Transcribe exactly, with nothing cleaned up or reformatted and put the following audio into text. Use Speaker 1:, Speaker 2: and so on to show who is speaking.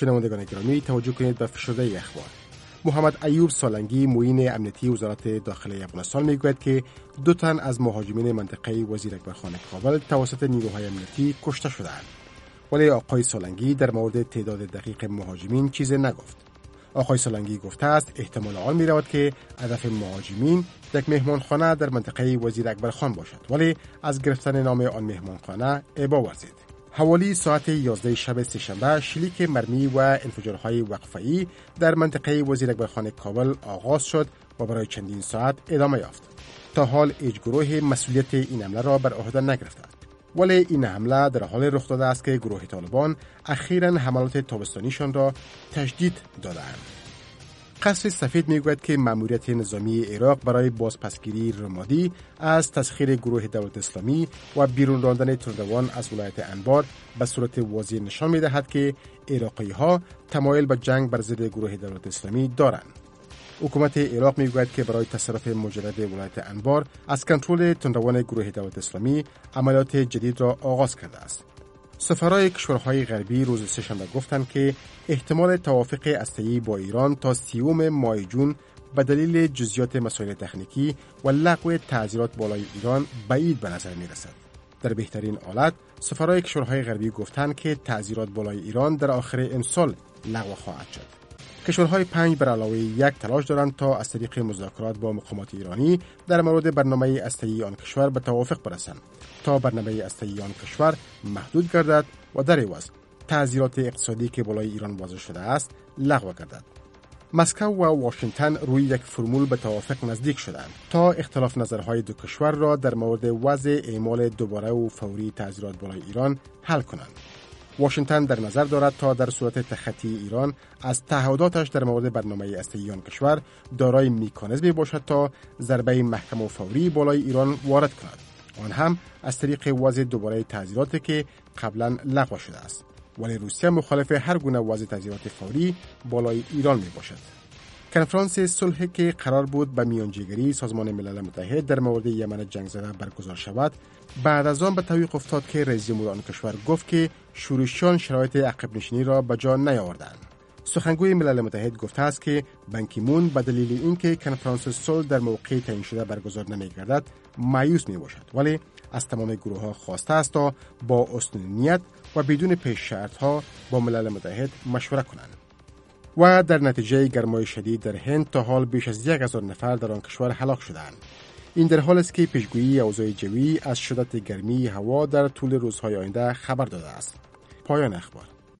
Speaker 1: شنوندگان گرامی، توجه کنید به فشرده اخبار. محمد ایوب سالنگی معین امنیتی وزارت داخلی افغانستان میگوید که دو تن از مهاجمین منطقه وزیر اکبرخان کابل توسط نیروهای امنیتی کشته شدند. ولی آقای سالنگی در مورد تعداد دقیق مهاجمین چیزی نگفت. آقای سالنگی گفته است احتمال آن می رود که هدف مهاجمین یک مهمانخانه در منطقه وزیر اکبرخان باشد، ولی از گرفتن نام آن مهمانخانه ابا ورزید. حوالی ساعت یازده شب سه‌شنبه شلیک مرمی و انفجارهای وقفه‌ای در منطقه وزیر اکبرخان کابل آغاز شد و برای چندین ساعت ادامه یافت. تا حال هیچ گروه مسئولیت این حمله را بر عهده نگرفته است. ولی این حمله در حال رخ داده است که گروه طالبان اخیراً حملات تابستانیشان را تجدید دادند. قصر سفید میگوید که مأموریت نظامی عراق برای بازپسگیری رمادی از تسخیر گروه دولت اسلامی و بیرون راندن تندروان از ولایت انبار به صورت واضح نشان میدهد که عراقی‌ها تمایل به جنگ بر ضد گروه دولت اسلامی دارند. حکومت عراق میگوید که برای تصرف مجدد ولایت انبار از کنترل تندروان گروه دولت اسلامی عملیات جدید را آغاز کرده است. سفرای کشورهای غربی روز سه‌شنبه گفتند که احتمال توافق هسته‌ای با ایران تا سیوم ماه جون به دلیل جزئیات مسائل تکنیکی و لغو تعزیرات بالای ایران بعید به نظر می‌رسد. در بهترین حالت سفرای کشورهای غربی گفتند که تعزیرات بالای ایران در آخر امسال لغو خواهد شد. کشورهای پنج بر علاوه یک تلاش دارند تا از طریق مذاکرات با مقامات ایرانی در مورد برنامه هسته‌ای آن کشور به توافق برسند تا برنامه هسته‌ای آن کشور محدود گردد و در عوض تعزیرات اقتصادی که بالای ایران وضع شده است لغو گردد. مسکو و واشنگتن روی یک فرمول به توافق نزدیک شدند تا اختلاف نظرهای دو کشور را در مورد وضع اعمال دوباره و فوری تعزیرات بالای ایران حل کنند. واشنگتن در نظر دارد تا در صورت تخطی ایران از تعهداتش در مورد برنامه هسته‌ای آن کشور دارای مکانیزمی باشد تا ضربه محکم و فوری بالای ایران وارد کند، آن هم از طریق وضع دوباره تعزیراتی که قبلا لغو شده است. ولی روسیه مخالف هر گونه وضع تعزیرات فوری بالای ایران می باشد. کنفرانس صلح که قرار بود به میانجیگری سازمان ملل متحد در مورد یمن جنگ زده برگزار شود، بعد از آن به تعویق افتاد که رئیس جمهور آن کشور گفت که شورشیان شرایط عقب نشینی را به جا نیاوردند. سخنگوی ملل متحد گفته است که بان کی مون به دلیل اینکه کنفرانس صلح در موقع تعیین شده برگزار نمی‌گردد مایوس می‌باشد، ولی از تمام گروه‌ها خواسته است تا با حسن نیت و بدون پیش شرط‌ها با ملل متحد مشوره کنند. و در نتیجه گرمای شدید در هند تا حال بیش از یک هزار نفر در آن کشور هلاک شدند. این در حالی است که پیشگویی اوضاع جویی از شدت گرمی هوا در طول روزهای آینده خبر داده است. پایان اخبار.